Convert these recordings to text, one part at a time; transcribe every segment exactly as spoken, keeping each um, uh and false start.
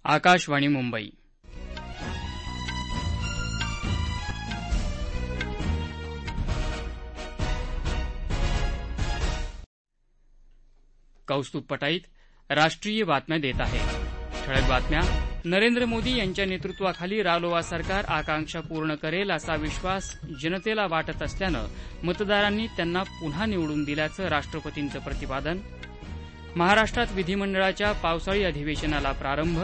आकाशवाणी मुंबई. कौस्तुभ पटाईत राष्ट्रीय बातम्या देत आहे. ठळक बातम्या. नरेंद्र मोदी यांच्या नेतृत्वाखाली रालोआ सरकार आकांक्षा पूर्ण करेल असा विश्वास जनतेला वाटत असल्यानं मतदारांनी त्यांना पुन्हा निवडून दिल्याचं राष्ट्रपतींचं प्रतिपादन. महाराष्ट्रात विधिमंडळाच्या पावसाळी अधिवेशनाला प्रारंभ.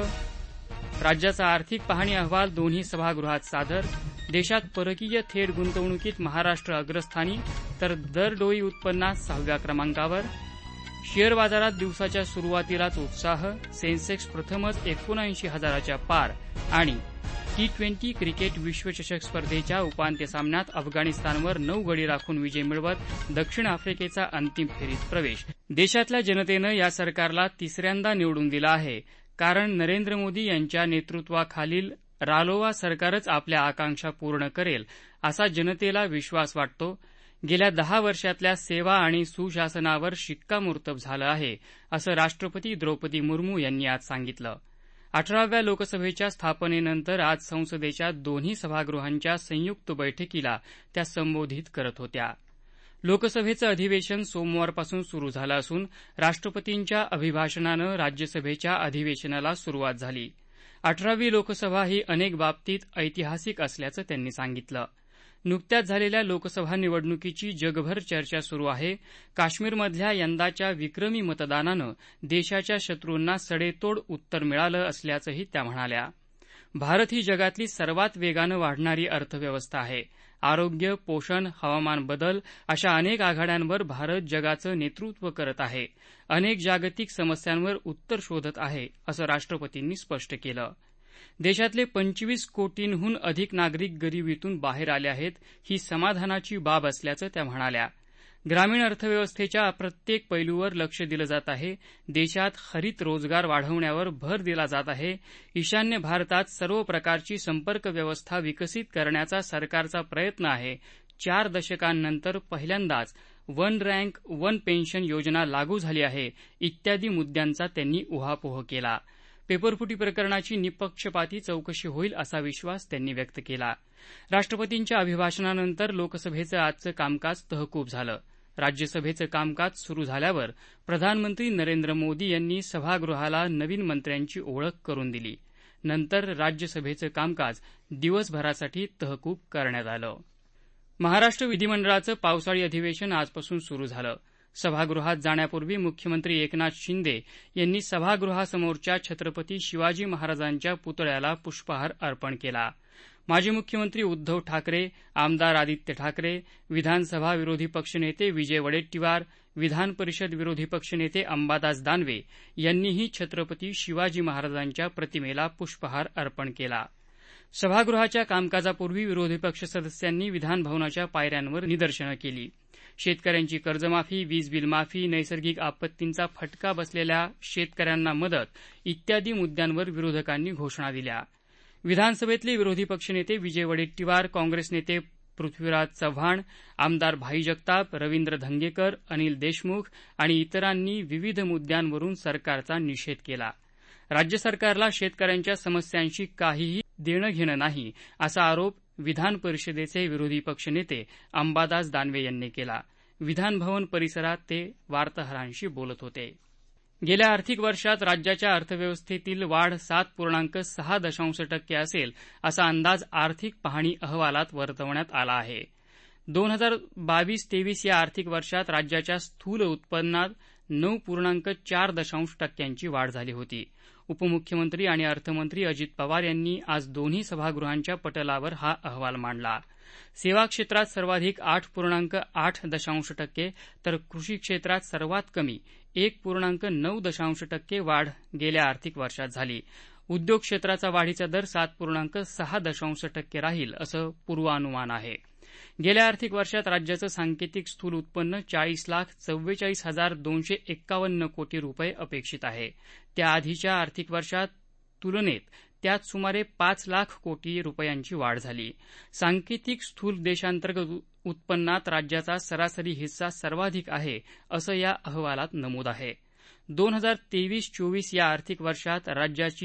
राज्याचा आर्थिक पाहणी अहवाल दोन्ही सभागृहात सादर. देशात परकीय थेट गुंतवणुकीत महाराष्ट्र अग्रस्थानी तर दरडोई उत्पन्नात सहाव्या क्रमांकावर. शेअर बाजारात दिवसाच्या सुरुवातीलाच उत्साह. सेन्सेक्स प्रथमच एकोणऐंशी हजाराच्या पार. आणि टी ट्वेंटी क्रिकेट विश्वचषक स्पर्धेच्या उपांत्य सामन्यात अफगाणिस्तानवर नऊ गडी राखून विजय मिळवत दक्षिण आफ्रिकेचा अंतिम फेरीत प्रवेश. देशातल्या जनतेनं या सरकारला तिसऱ्यांदा निवडून दिलं आहे, कारण नरेंद्र मोदी यांच्या नेतृत्वाखालील रालोआ सरकारच आपल्या आकांक्षा पूर्ण करेल असा जनतेला विश्वास वाटतो. गेल्या दहा वर्षातल्या सेवा आणि सुशासनावर शिक्कामोर्तब झालं आहे, असं राष्ट्रपती द्रौपदी मुर्मू यांनी आज सांगितलं. अठराव्या लोकसभेच्या स्थापनेनंतर आज संसदेच्या दोन्ही सभागृहांच्या संयुक्त बैठकीला त्या संबोधित करत होत्या. लोकसभेचं अधिवेशन सोमवारपासून सुरू झालं असून राष्ट्रपतींच्या अभिभाषणानं राज्यसभेच्या अधिवेशनाला सुरुवात झाली. अठरावी लोकसभा ही अनेक बाबतीत ऐतिहासिक असल्याचं त्यांनी सांगितलं. नुकत्याच झालेल्या लोकसभा निवडणुकीची जगभर चर्चा सुरू आहे. काश्मीरमधल्या यंदाच्या विक्रमी मतदानानं देशाच्या शत्रूंना सडेतोड उत्तर मिळालं असल्याचंही त्या म्हणाल्या. भारत ही जगातली सर्वात वेगानं वाढणारी अर्थव्यवस्था आहे. आरोग्य, पोषण, हवामान बदल अशा अनेक आघाड्यांवर भारत जगाचं नेतृत्व करत आहे. अनेक जागतिक समस्यांवर उत्तर शोधत आहे, असं राष्ट्रपतींनी स्पष्ट केलं. देशातले पंचवीस कोटींहून अधिक नागरिक गरिबीतून बाहेर आले आहेत, ही समाधानाची बाब असल्याचं त्या म्हणाल्या. ग्रामीण अर्थव्यवस्थेच्या प्रत्येक पैलूवर लक्ष दिलं जात आहे. देशात हरित रोजगार वाढवण्यावर भर दिला जात आहे. ईशान्य भारतात सर्व प्रकारची संपर्क व्यवस्था विकसित करण्याचा सरकारचा प्रयत्न आहे. चार दशकांनंतर पहिल्यांदाच वन रँक वन पेन्शन योजना लागू झाली आहे, इत्यादी मुद्द्यांचा त्यांनी उहापोह केला. पेपरफुटी प्रकरणाची निपक्षपाती चौकशी होईल असा विश्वास त्यांनी व्यक्त केला. राष्ट्रपतींच्या अभिभाषणानंतर लोकसभेचं आजचं कामकाज तहकूब झालं. राज्यसभेचं कामकाज सुरू झाल्यावर प्रधानमंत्री नरेंद्र मोदी यांनी सभागृहाला नवीन मंत्र्यांची ओळख करून दिली. नंतर राज्यसभेचं कामकाज दिवसभरासाठी तहकूब करण्यात आलं. महाराष्ट्र विधिमंडळाचं पावसाळी अधिवेशन आजपासून सुरू झालं. सभागृहात जाण्यापूर्वी मुख्यमंत्री एकनाथ शिंदे यांनी सभागृहासमोरच्या छत्रपती शिवाजी महाराजांच्या पुतळ्याला पुष्पहार अर्पण केला. माजी मुख्यमंत्री उद्धव ठाकरे, आमदार आदित्य ठाकरे, विधानसभा विरोधी पक्षनेते विजय वडेट्टीवार, विधान परिषद विरोधी पक्षनेते अंबादास दानवे यांनीही छत्रपती शिवाजी महाराजांच्या प्रतिमेला पुष्पहार अर्पण केला. सभागृहाच्या कामकाजापूर्वी विरोधी पक्ष सदस्यांनी विधानभवनाच्या पायऱ्यांवर निदर्शनं केली. शेतकऱ्यांची कर्जमाफी, वीज बिल माफी, नैसर्गिक आपत्तींचा फटका बसलेल्या शेतकऱ्यांना मदत इत्यादी मुद्द्यांवर विरोधकांनी घोषणा दिल्या. विधानसभेतले विरोधी पक्षनेते विजय वडेट्टीवार, काँग्रेस नेते पृथ्वीराज चव्हाण, आमदार भाई जगताप, रवींद्र धंगेकर, अनिल देशमुख आणि इतरांनी विविध मुद्द्यांवरून सरकारचा निषेध केला. राज्य सरकारला शेतकऱ्यांच्या समस्यांशी काहीही देणं घेणं नाही, असा आरोप विधान परिषदेचे विरोधी पक्षनेते अंबादास दानवे यांनी केला. विधानभवन परिसरात ते वार्ताहरांशी बोलत होते. गेल्या आर्थिक वर्षात राज्याच्या अर्थव्यवस्थेतील वाढ सात पूर्णांक सहा दशांश टक्के असेल, असा अंदाज आर्थिक पाहणी अहवालात वर्तवण्यात आला आहे. दोन हजार बावीस तेवीस या आर्थिक वर्षात राज्याच्या स्थूल उत्पन्नात नऊ पूर्णांक चार दशांश टक्क्यांची वाढ झाली होती. उपमुख्यमंत्री आणि अर्थमंत्री अजित पवार यांनी आज दोन्ही सभागृहांच्या पटलावर हा अहवाल मांडला. सेवा क्षेत्रात सर्वाधिक आठ पूर्णांक आठ दशांश टक्के तर कृषी क्षेत्रात सर्वात कमी एक पूर्णांक नऊ दशांश टक्के वाढ गेल्या आर्थिक वर्षात झाली. उद्योग क्षेत्राचा वाढीचा दर सात पूर्णांक सहा दशांश टक्के राहील, असं पूर्वानुमान आहे. गेल्या आर्थिक वर्षात राज्याचं सांकेतिक स्थूल उत्पन्न चाळीस लाख चव्वेचाळीस हजार दोनशे एक्कावन्न कोटी रुपये अपेक्षित आहे. त्याआधीच्या आर्थिक वर्षात तुलनेत त्यात सुमारे पाच लाख कोटी रुपयांची वाढ झाली. सांकेतिक स्थूल देशांतर्गत उत्पन्नात राज्याचा सरासरी हिस्सा सर्वाधिक आहे, असं या अहवालात नमूद आहे. दोन हजार तेवीस चोवीस या आर्थिक वर्षात राज्याची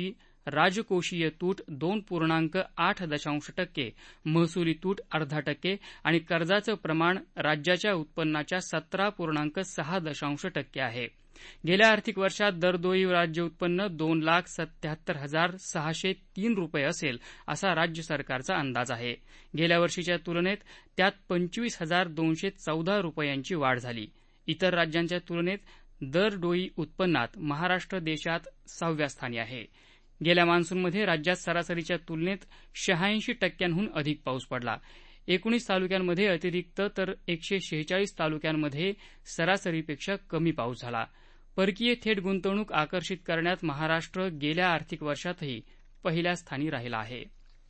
राजकोषीय तूट दोन पूर्णांक आठ दशांश टक्के, महसुली तूट अर्धा टक्के आणि कर्जाचं प्रमाण राज्याच्या उत्पन्नाच्या सतरा पूर्णांक सहा दशांश टक्के आहे. गेल्या आर्थिक वर्षात दरडोई राज्य उत्पन्न दोन लाख सत्याहत्तर हजार सहाशे तीन रुपये असेल असा राज्य सरकारचा अंदाज आहे. गेल्या वर्षीच्या तुलनेत त्यात पंचवीस हजार दोनशे चौदा रुपयांची वाढ झाली. इतर राज्यांच्या तुलनेत दरडोई उत्पन्नात महाराष्ट्र देशात सहाव्या स्थानी आहे. गेल्या मान्सूनमध्ये राज्यात सरासरीच्या तुलनेत शहाऐंशी टक्क्यांहून अधिक पाऊस पडला. एकोणीस तालुक्यांमध्ये अतिरिक्त तर एकशे शेहेचाळीस तालुक्यांमध्ये सरासरीपेक्षा कमी पाऊस झाला. परकीय थेट गुंतवणूक आकर्षित करण्यात महाराष्ट्र गेल्या आर्थिक वर्षातही पहिल्या स्थानी राहिला आहे.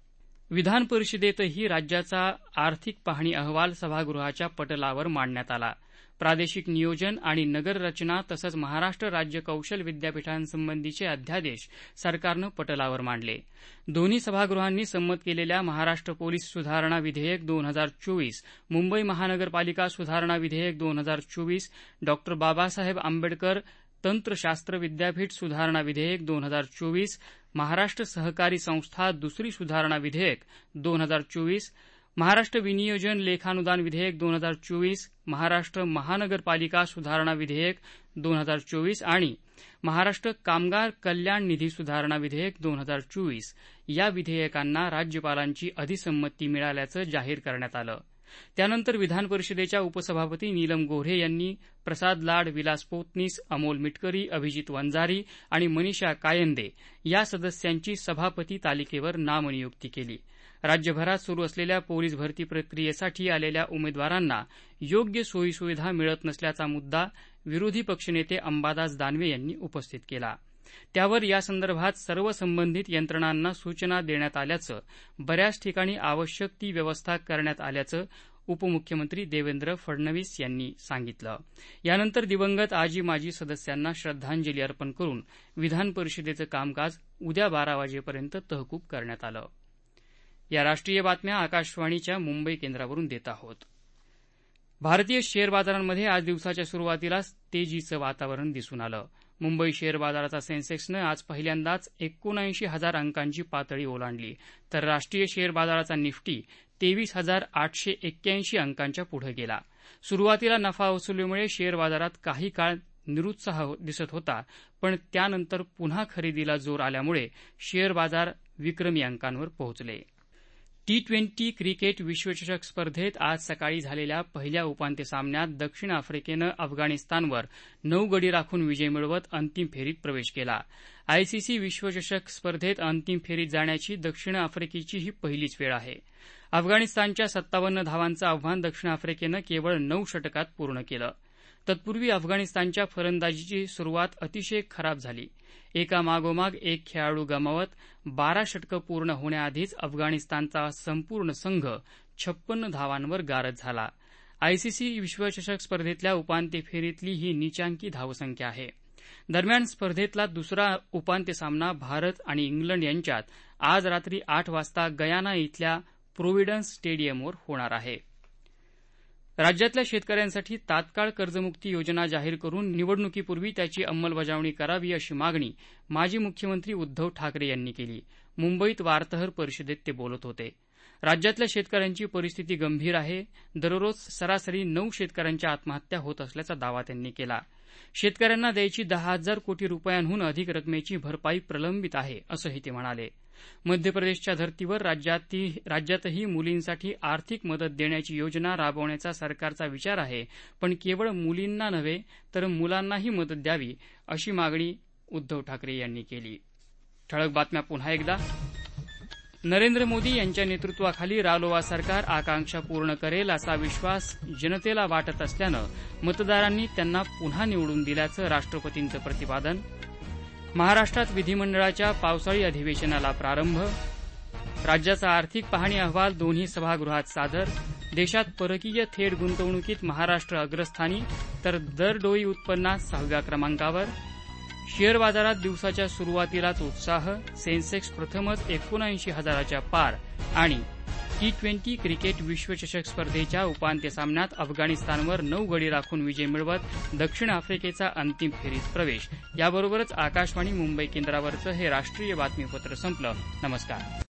विधान परिषदेतही राज्याचा आर्थिक पाहणी अहवाल सभागृहाच्या पटलावर मांडण्यात आला. प्रादेशिक नियोजन आणि नगररचना तसंच महाराष्ट्र राज्य कौशल विद्यापीठांसंबंधीचे अध्यादेश सरकारनं पटलावर मांडले. दोन्ही सभागृहांनी संमत केलेल्या महाराष्ट्र पोलीस सुधारणा विधेयक दोन हजार चोवीस, मुंबई महानगरपालिका सुधारणा विधेयक दोन हजार चोवीस, डॉ बाबासाहेब आंबेडकर तंत्रशास्त्र विद्यापीठ सुधारणा विधेयक दोन हजार चोवीस, महाराष्ट्र सहकारी संस्था दुसरी सुधारणा विधेयक दोन हजार चोवीस, महाराष्ट्र विनियोजन लेखानुदान विधेयक दोन हजार चोवीस, महाराष्ट्र महानगरपालिका सुधारणा विधेयक दोन हजार चोवीस आणि महाराष्ट्र कामगार कल्याण निधी सुधारणा विधेयक दोन हजार चोवीस या विधेयकांना राज्यपालांची अधिसंमती मिळाल्याचं जाहीर करण्यात आलं. त्यानंतर विधान परिषदेच्या उपसभापती नीलम गोऱ्हे यांनी प्रसाद लाड, विलास पोतनीस, अमोल मिटकरी, अभिजित वंजारी आणि मनीषा कायंदे या सदस्यांची सभापती तालिकेवर नामनियुक्ती केली. राज्यभरात सुरू असलेल्या पोलीस भरती प्रक्रियेसाठी आलेल्या उमेदवारांना योग्य सोयीसुविधा मिळत नसल्याचा मुद्दा विरोधी पक्षनेते अंबादास दानवे यांनी उपस्थित केला. त्यावर यासंदर्भात सर्व संबंधित यंत्रणांना सूचना देण्यात आल्याचं, बऱ्याच ठिकाणी आवश्यक ती व्यवस्था करण्यात आल्याचं उपमुख्यमंत्री देवेंद्र फडणवीस यांनी सांगितलं. यानंतर दिवंगत आजी माजी सदस्यांना श्रद्धांजली अर्पण करून विधान परिषदेचं कामकाज उद्या बारा वाजेपर्यंत तहकूब करण्यात आलं. या राष्ट्रीय बातम्या आकाशवाणीच्या मुंबई केंद्रावरून देत आहोत. भारतीय शेअर बाजारांमध्ये आज दिवसाच्या सुरुवातीलाच तेजीचं वातावरण दिसून आलं. मुंबई शेअर बाजाराचा सेन्सेक्सनं आज पहिल्यांदाच एकोणऐंशी हजार अंकांची पातळी ओलांडली, तर राष्ट्रीय शेअर बाजाराचा निफ्टी तेवीस हजार आठशे एक्क्याऐंशी अंकांच्या पुढे गेला. सुरुवातीला नफा वसुलीमुळे शेअर बाजारात काही काळ निरुत्साह दिसत होता, पण त्यानंतर पुन्हा खरेदीला जोर आल्यामुळे शेअर बाजार विक्रमी अंकांवर पोहोचले. टी ट्वेंटी क्रिकेट विश्वचषक स्पर्धेत आज सकाळी झालेल्या पहिल्या उपांत्य सामन्यात दक्षिण आफ्रिकेनं अफगाणिस्तानवर नऊ गडी राखून विजय मिळवत अंतिम फेरीत प्रवेश केला. आयसीसी विश्वचषक स्पर्धेत अंतिम फेरीत जाण्याची दक्षिण आफ्रिकेची ही पहिलीच वेळ आहे. अफगाणिस्तानच्या सत्तावन्न धावांचं आव्हान दक्षिण आफ्रिकेनं केवळ नऊ षटकात पूर्ण केलं. तत्पूर्वी अफगाणिस्तानच्या फलंदाजीची सुरुवात अतिशय खराब झाली. एका मागोमाग एक खेळाडू गमावत बारा षटकं पूर्ण होण्याआधीच अफगाणिस्तानचा संपूर्ण संघ छप्पन्न धावांवर गारद झाला. आयसीसी विश्वचषक स्पर्धेतल्या उपांत्य फेरीतली ही नीचांकी धावसंख्या आहे. दरम्यान स्पर्धेतला दुसरा उपांत्य सामना भारत आणि इंग्लंड यांच्यात आज रात्री आठ वाजता गयाना इथल्या प्रोव्हिडन्स स्टेडियमवर होणार आहे. राज्यातल्या शेतकऱ्यांसाठी तात्काळ कर्जमुक्ती योजना जाहीर करून निवडणुकीपूर्वी त्याची अंमलबजावणी करावी अशी मागणी माजी मुख्यमंत्री उद्धव ठाकरे यांनी केली. मुंबईत वार्ताहर परिषदेत ते बोलत होते. राज्यातल्या शेतकऱ्यांची परिस्थिती गंभीर आहे. दररोज सरासरी नऊ शेतकऱ्यांच्या आत्महत्या होत असल्याचा दावा त्यांनी केला. शेतकऱ्यांना द्यायची दहा हजार कोटी रुपयांहून अधिक रकमेची भरपाई प्रलंबित आहे असंही ते म्हणाले. मध्य प्रदेशच्या धर्तीवर राज्यातही मुलींसाठी आर्थिक मदत देण्याची योजना राबवण्याचा सरकारचा विचार आहे, पण केवळ मुलींना नव्हे तर मुलांनाही मदत द्यावी अशी मागणी उद्धव ठाकरे यांनी केली. ठळक बातम्या पुन्हा एकदा. नरेंद्र मोदी यांच्या नेतृत्वाखाली रालोआ सरकार आकांक्षा पूर्ण करेल असा विश्वास जनतेला वाटत असल्यानं मतदारांनी त्यांना पुन्हा निवडून दिल्याचं राष्ट्रपतींचं प्रतिपादन. महाराष्ट्रात विधिमंडळाच्या पावसाळी अधिवेशनाला प्रारंभ. राज्याचा आर्थिक पाहणी अहवाल दोन्ही सभागृहात सादर. देशात परकीय थेट गुंतवणुकीत महाराष्ट्र अग्रस्थानी तर दरडोई उत्पन्नात सहाव्या क्रमांकावर. शेअर बाजारात दिवसाच्या सुरुवातीलाच उत्साह. सेन्सेक्स प्रथमच एकोणऐंशी हजाराच्या पार आणि टी ट्वेंटी क्रिकेट विश्वचषक स्पर्धेच्या उपांत्य सामन्यात अफगाणिस्तानवर नऊ गडी राखून विजय मिळवत दक्षिण आफ्रिकेचा अंतिम फेरीत प्रवेश. याबरोबरच आकाशवाणी मुंबई केंद्रावरचं हे राष्ट्रीय बातमीपत्र संपलं. नमस्कार.